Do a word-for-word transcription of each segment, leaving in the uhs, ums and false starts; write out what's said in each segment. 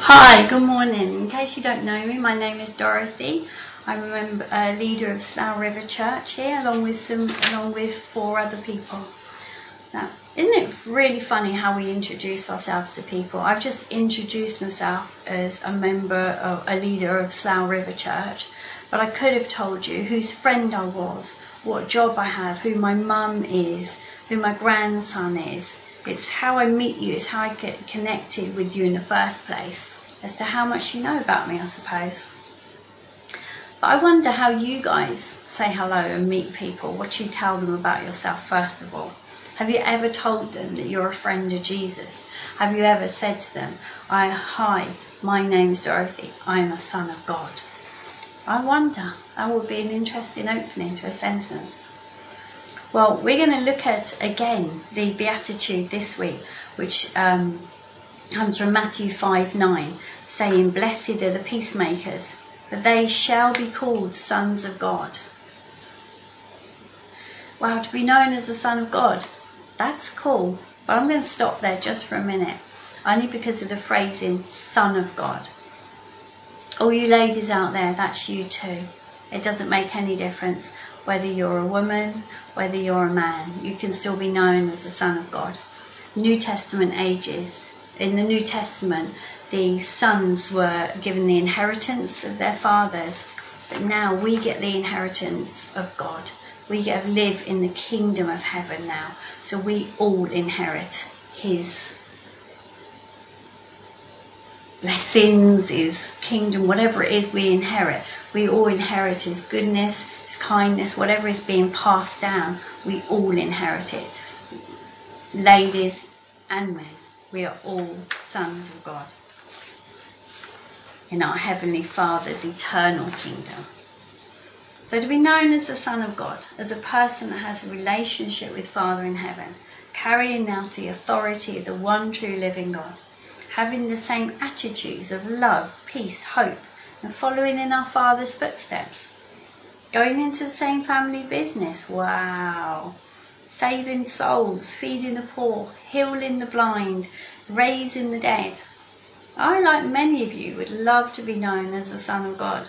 Hi, good morning. In case you don't know me, my name is Dorothy. I'm a member, uh, leader of Slough River Church here, along with some, along with four other people. Now, isn't it really funny how we introduce ourselves to people? I've just introduced myself as a member of, a leader of Slough River Church, but I could have told you whose friend I was, what job I have, who my mum is, who my grandson is. It's how I meet you, it's how I get connected with you in the first place, as to how much you know about me, I suppose. But I wonder how you guys say hello and meet people, what you tell them about yourself first of all. Have you ever told them that you're a friend of Jesus? Have you ever said to them, I, hi, my name's Dorothy, I'm a son of God? I wonder, that would be an interesting opening to a sentence. Well, we're going to look at, again, the Beatitude this week, which um, comes from Matthew five nine, saying, Blessed are the peacemakers, for they shall be called sons of God. Wow, to be known as the Son of God, that's cool. But I'm going to stop there just for a minute, only because of the phrasing, Son of God. All you ladies out there, that's you too. It doesn't make any difference whether you're a woman, whether you're a man. You can still be known as the Son of God. New Testament ages. In the New Testament, the sons were given the inheritance of their fathers, but now we get the inheritance of God. We get to live in the kingdom of heaven now. So we all inherit his blessings, his kingdom, whatever it is we inherit. We all inherit his goodness, his kindness, whatever is being passed down, we all inherit it. Ladies and men, we are all sons of God in our Heavenly Father's eternal kingdom. So to be known as the Son of God, as a person that has a relationship with Father in heaven, carrying out the authority of the one true living God, having the same attitudes of love, peace, hope, and following in our Father's footsteps, going into the same family business, wow, saving souls, feeding the poor, healing the blind, raising the dead. I, like many of you, would love to be known as the Son of God.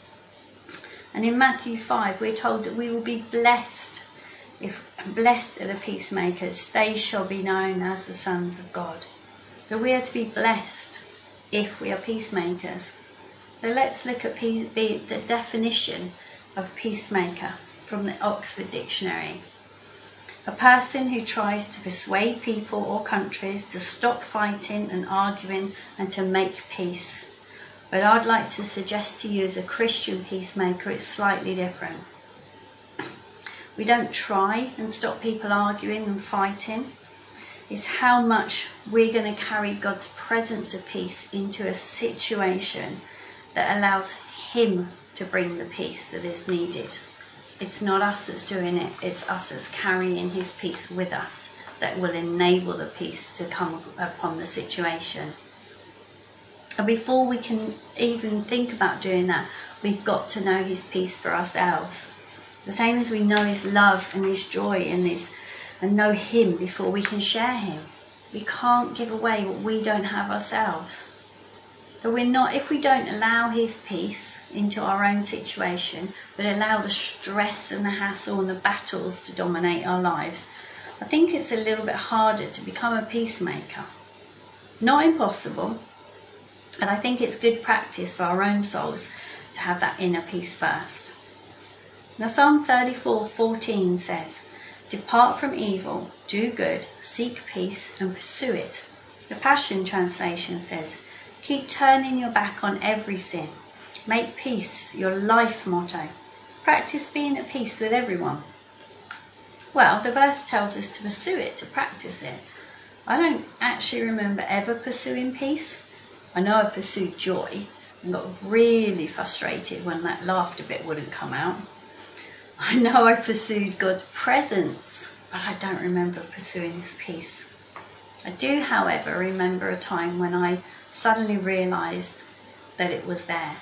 And in Matthew five, we're told that we will be blessed. If blessed are the peacemakers, they shall be known as the sons of God. So we are to be blessed if we are peacemakers. So let's look at the definition of peacemaker from the Oxford Dictionary. A person who tries to persuade people or countries to stop fighting and arguing and to make peace. But I'd like to suggest to you, as a Christian peacemaker, it's slightly different. We don't try and stop people arguing and fighting. It's how much we're going to carry God's presence of peace into a situation that allows him to bring the peace that is needed. It's not us that's doing it, it's us that's carrying his peace with us that will enable the peace to come upon the situation. And before we can even think about doing that, we've got to know his peace for ourselves. The same as we know his love and his joy and his and know him before we can share him. We can't give away what we don't have ourselves. So we're not, if we don't allow his peace into our own situation, but allow the stress and the hassle and the battles to dominate our lives, I think it's a little bit harder to become a peacemaker. Not impossible, and I think it's good practice for our own souls to have that inner peace first. Now Psalm thirty-four fourteen says, Depart from evil, do good, seek peace and pursue it. The Passion Translation says, Keep turning your back on every sin. Make peace your life motto. Practice being at peace with everyone. Well, the verse tells us to pursue it, to practice it. I don't actually remember ever pursuing peace. I know I pursued joy and got really frustrated when that laughter bit wouldn't come out. I know I pursued God's presence, but I don't remember pursuing his peace. I do, however, remember a time when I suddenly realised that it was there.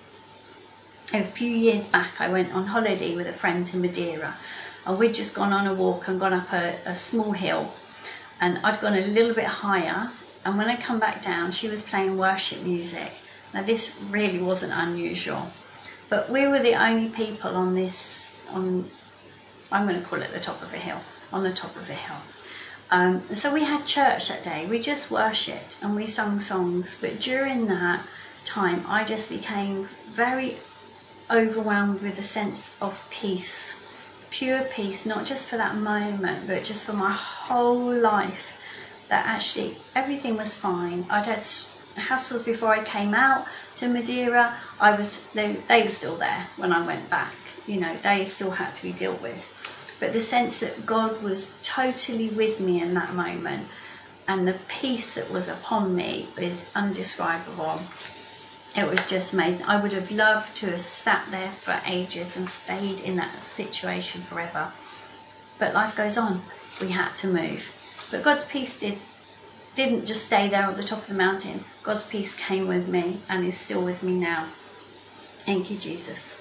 A few years back, I went on holiday with a friend to Madeira, and we'd just gone on a walk and gone up a, a small hill, and I'd gone a little bit higher And when I come back down, she was playing worship music. Now this really wasn't unusual, but we were the only people on this, on, I'm going to call it the top of a hill, on the top of a hill. Um, so we had church that day. We just worshipped and we sung songs. But during that time, I just became very overwhelmed with a sense of peace, pure peace, not just for that moment, but just for my whole life. That actually everything was fine. I'd had hassles before I came out to Madeira. I was they, they were still there when I went back. You know, they still had to be dealt with. But the sense that God was totally with me in that moment and the peace that was upon me is undescribable. It was just amazing. I would have loved to have sat there for ages and stayed in that situation forever. But life goes on. We had to move. But God's peace did, didn't just stay there at the top of the mountain. God's peace came with me and is still with me now. Thank you, Jesus.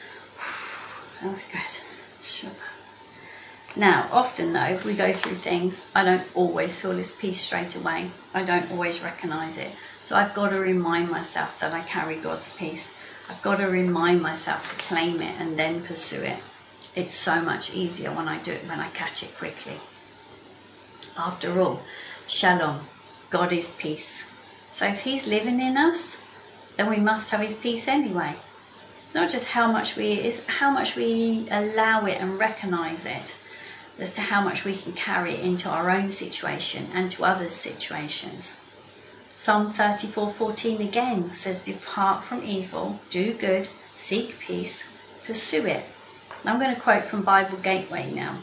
That was good. Sure. Now, often though, if we go through things, I don't always feel this peace straight away. I don't always recognise it. So I've got to remind myself that I carry God's peace. I've got to remind myself to claim it and then pursue it. It's so much easier when I do it, when I catch it quickly. After all, Shalom, God is peace. So if he's living in us, then we must have his peace anyway. It's not just how much we, it's how much we allow it and recognise it, as to how much we can carry it into our own situation and to others' situations. Psalm thirty-four fourteen again says, depart from evil, do good, seek peace, pursue it. I'm going to quote from Bible Gateway now.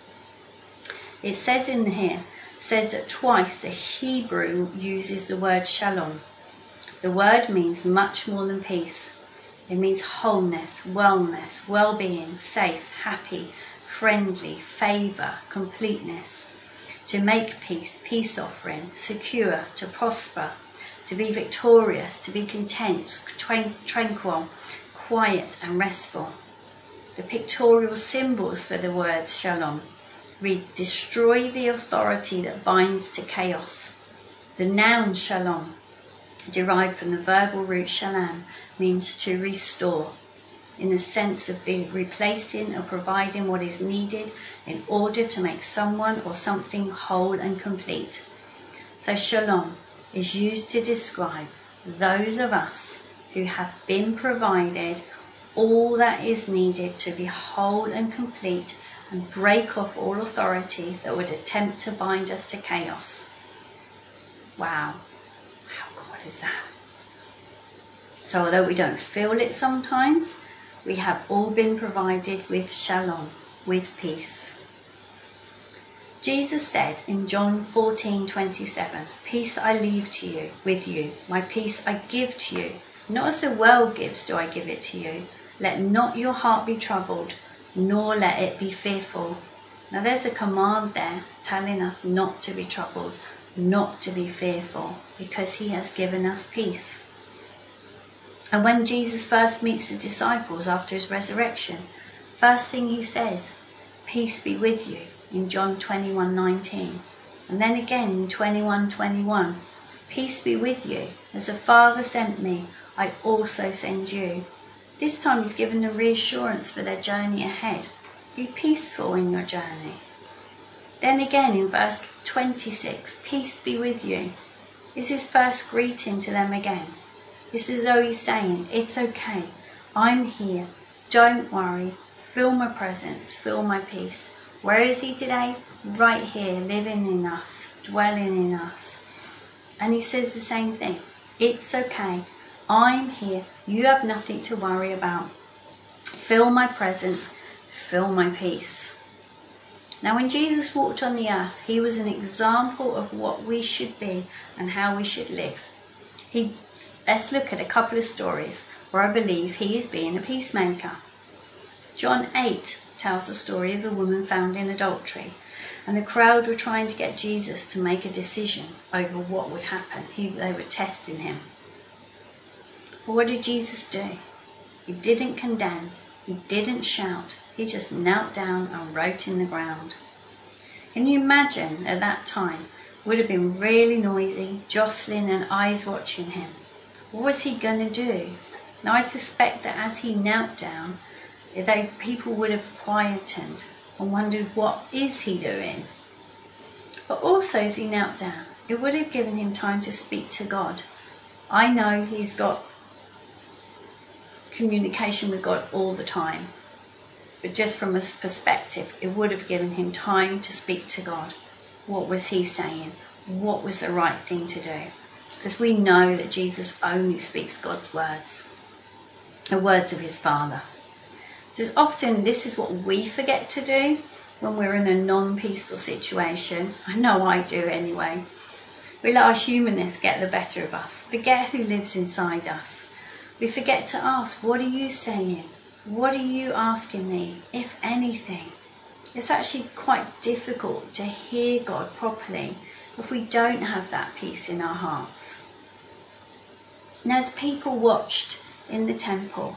It says in here, says that twice the Hebrew uses the word shalom. The word means much more than peace. It means wholeness, wellness, well-being, safe, happy, friendly, favour, completeness. To make peace, peace offering, secure, to prosper, to be victorious, to be content, tranquil, quiet and restful. The pictorial symbols for the word shalom read, destroy the authority that binds to chaos. The noun shalom, derived from the verbal root shalom, means to restore, in the sense of being replacing or providing what is needed in order to make someone or something whole and complete. So shalom is used to describe those of us who have been provided all that is needed to be whole and complete and break off all authority that would attempt to bind us to chaos. Wow, how cool is that? So although we don't feel it sometimes, we have all been provided with shalom, with peace. Jesus said in John fourteen twenty-seven, peace I leave to you, with you, my peace I give to you. Not as the world gives do I give it to you. Let not your heart be troubled, nor let it be fearful. Now there's a command there telling us not to be troubled, not to be fearful, because he has given us peace. And when Jesus first meets the disciples after his resurrection, first thing he says, peace be with you, in John twenty-one nineteen. And then again in twenty-one twenty-one, peace be with you, as the Father sent me, I also send you. This time he's given them reassurance for their journey ahead. Be peaceful in your journey. Then again in verse twenty-six, peace be with you. Is his first greeting to them again. It's as though he's saying, it's okay, I'm here, don't worry, feel my presence, feel my peace. Where is he today? Right here, living in us, dwelling in us. And he says the same thing, it's okay, I'm here, you have nothing to worry about. Feel my presence, feel my peace. Now when Jesus walked on the earth, he was an example of what we should be and how we should live. He Let's look at a couple of stories where I believe he is being a peacemaker. John eight tells the story of the woman found in adultery, and the crowd were trying to get Jesus to make a decision over what would happen. He, they were testing him. But what did Jesus do? He didn't condemn, he didn't shout, he just knelt down and wrote in the ground. Can you imagine at that time Would have been really noisy, jostling and eyes watching him. What was he going to do? Now I suspect that as he knelt down, they, people would have quietened and wondered, what is he doing? But also as he knelt down, it would have given him time to speak to God. I know he's got communication with God all the time, but just from a perspective, it would have given him time to speak to God. What was he saying? What was the right thing to do? Because we know that Jesus only speaks God's words, the words of his Father. So often this is what we forget to do when we're in a non-peaceful situation. I know I do anyway. We let our humanness get the better of us, forget who lives inside us. We forget to ask, what are you saying? What are you asking me, if anything? It's actually quite difficult to hear God properly if we don't have that peace in our hearts. And as people watched in the temple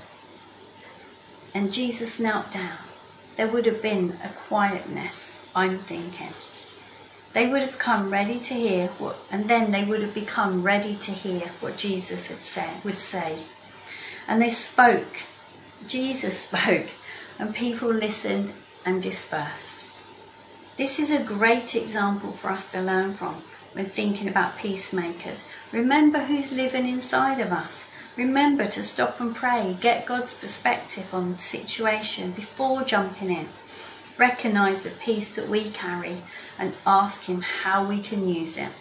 and Jesus knelt down, there would have been a quietness, I'm thinking. They would have come ready to hear what, and then they would have become ready to hear what Jesus had said, would say. And they spoke. Jesus spoke, and people listened and dispersed. This is a great example for us to learn from when thinking about peacemakers. Remember who's living inside of us. Remember to stop and pray, get God's perspective on the situation before jumping in. Recognise the peace that we carry and ask him how we can use it.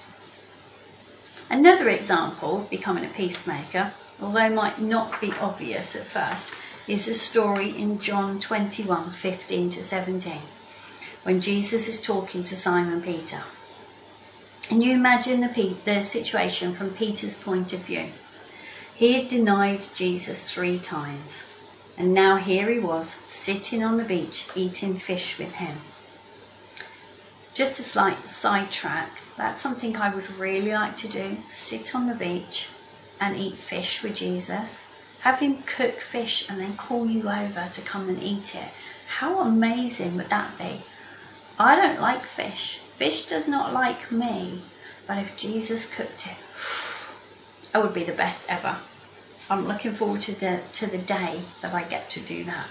Another example of becoming a peacemaker, although might not be obvious at first, is the story in John twenty-one, fifteen to seventeen, when Jesus is talking to Simon Peter. And you imagine the, the situation from Peter's point of view. He had denied Jesus three times, and now here he was, sitting on the beach, eating fish with him. Just a slight sidetrack, that's something I would really like to do, sit on the beach and eat fish with Jesus. Have him cook fish and then call you over to come and eat it. How amazing would that be? I don't like fish. Fish does not like me. But if Jesus cooked it, that would be the best ever. I'm looking forward to the, to the day that I get to do that.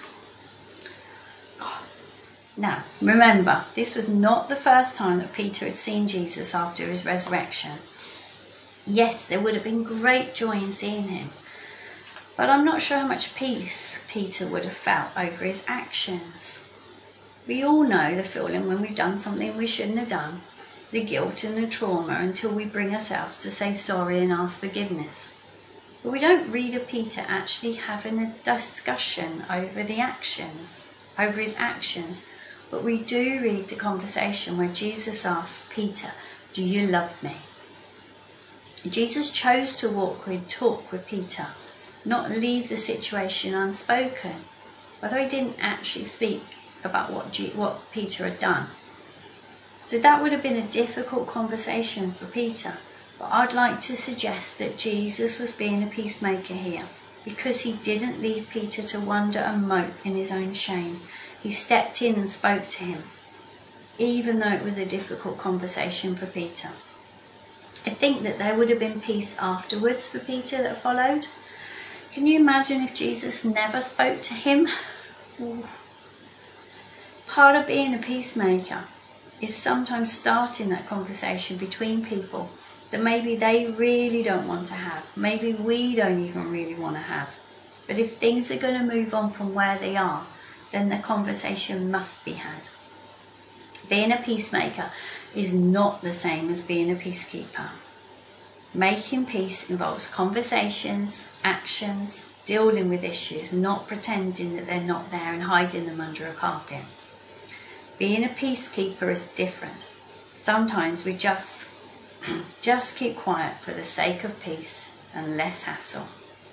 Now, remember, this was not the first time that Peter had seen Jesus after his resurrection. Yes, there would have been great joy in seeing him. But I'm not sure how much peace Peter would have felt over his actions. We all know the feeling when we've done something we shouldn't have done, the guilt and the trauma until we bring ourselves to say sorry and ask forgiveness. But we don't read of Peter actually having a discussion over the actions, over his actions, but we do read the conversation where Jesus asks Peter, "Do you love me?" Jesus chose to walk with, talk with Peter, not leave the situation unspoken, although he didn't actually speak about what, G- what Peter had done. So that would have been a difficult conversation for Peter, but I'd like to suggest that Jesus was being a peacemaker here, because he didn't leave Peter to wonder and mope in his own shame. He stepped in and spoke to him, even though it was a difficult conversation for Peter. I think that there would have been peace afterwards for Peter that followed. Can you imagine if Jesus never spoke to him? Ooh. Part of being a peacemaker is sometimes starting that conversation between people that maybe they really don't want to have. Maybe we don't even really want to have. But if things are going to move on from where they are, then the conversation must be had. Being a peacemaker is not the same as being a peacekeeper. Making peace involves conversations, actions, dealing with issues, not pretending that they're not there and hiding them under a carpet. Being a peacekeeper is different. Sometimes we just, just keep quiet for the sake of peace and less hassle.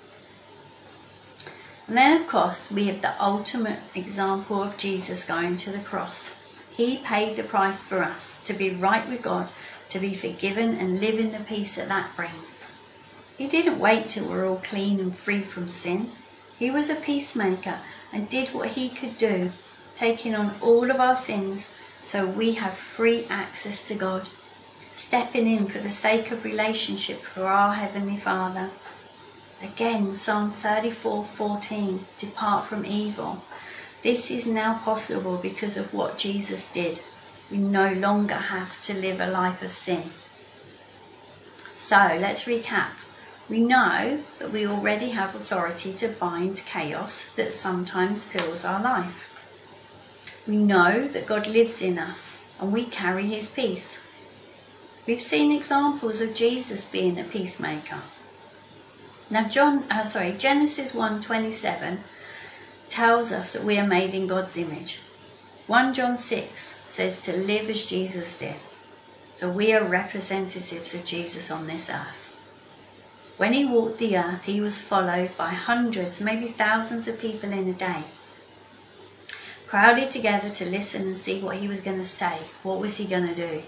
And then, of course, we have the ultimate example of Jesus going to the cross. He paid the price for us to be right with God, to be forgiven and live in the peace that that brings. He didn't wait till we're all clean and free from sin. He was a peacemaker and did what he could do, taking on all of our sins so we have free access to God. stepping in for the sake of relationship for our Heavenly Father. Again, Psalm thirty-four fourteen, depart from evil. This is now possible because of what Jesus did. We no longer have to live a life of sin. So let's recap. We know that we already have authority to bind chaos that sometimes fills our life. We know that God lives in us and we carry his peace. We've seen examples of Jesus being a peacemaker. Now, John, uh, sorry, Genesis one twenty-seven tells us that we are made in God's image. First John six says to live as Jesus did. So we are representatives of Jesus on this earth. When he walked the earth, he was followed by hundreds, maybe thousands of people in a day, crowded together to listen and see what he was going to say. What was he going to do?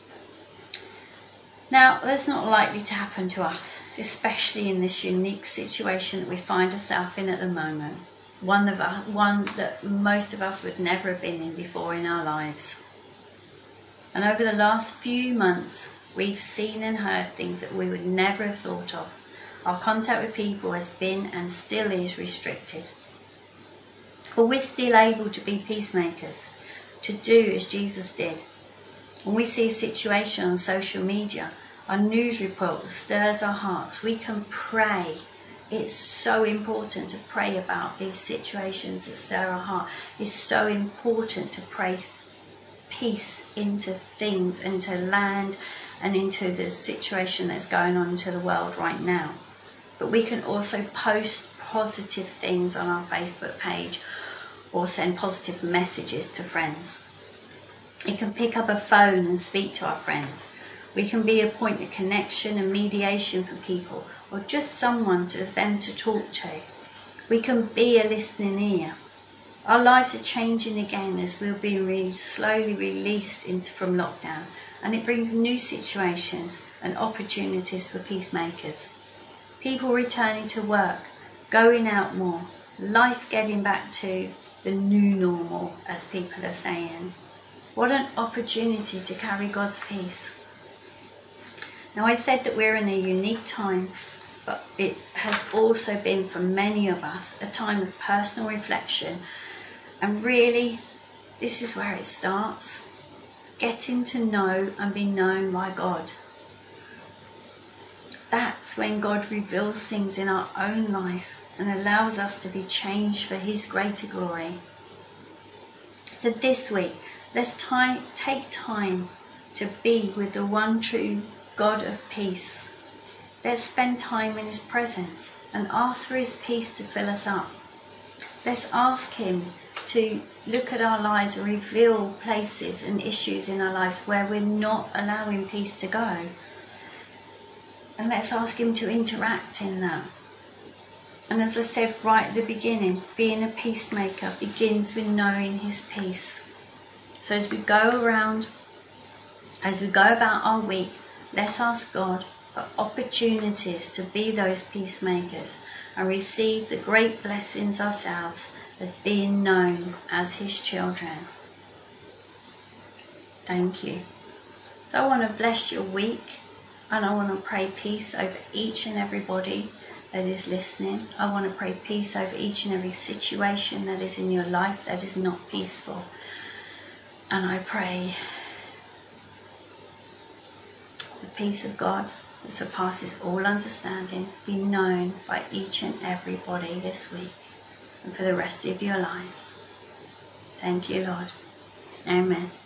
Now, that's not likely to happen to us, especially in this unique situation that we find ourselves in at the moment. One of us, one that most of us would never have been in before in our lives. And over the last few months, we've seen and heard things that we would never have thought of. Our contact with people has been and still is restricted. But we're still able to be peacemakers, to do as Jesus did. When we see a situation on social media, our news report stirs our hearts, we can pray. It's so important to pray about these situations that stir our heart. It's so important to pray peace into things, into land, and into the situation that's going on into the world right now. But we can also post positive things on our Facebook page or send positive messages to friends. We can pick up a phone and speak to our friends. We can be a point of connection and mediation for people, or just someone to them to talk to. We can be a listening ear. Our lives are changing again as we're being really slowly released into from lockdown, and it brings new situations and opportunities for peacemakers. People returning to work, going out more, life getting back to the new normal, as people are saying. What an opportunity to carry God's peace. Now, I said that we're in a unique time, but it has also been for many of us a time of personal reflection. And really, this is where it starts. Getting to know and be known by God. That's when God reveals things in our own life and allows us to be changed for his greater glory. So this week, let's t- take time to be with the one true God of peace. Let's spend time in his presence and ask for his peace to fill us up. Let's ask him to look at our lives and reveal places and issues in our lives where we're not allowing peace to go. And let's ask him to interact in that. And as I said right at the beginning, being a peacemaker begins with knowing his peace. So as we go around, as we go about our week, let's ask God for opportunities to be those peacemakers and receive the great blessings ourselves as being known as his children. Thank you. So I want to bless your week, and I want to pray peace over each and everybody that is listening. I want to pray peace over each and every situation that is in your life that is not peaceful. And I pray the peace of God that surpasses all understanding be known by each and everybody this week and for the rest of your lives. Thank you, Lord. Amen.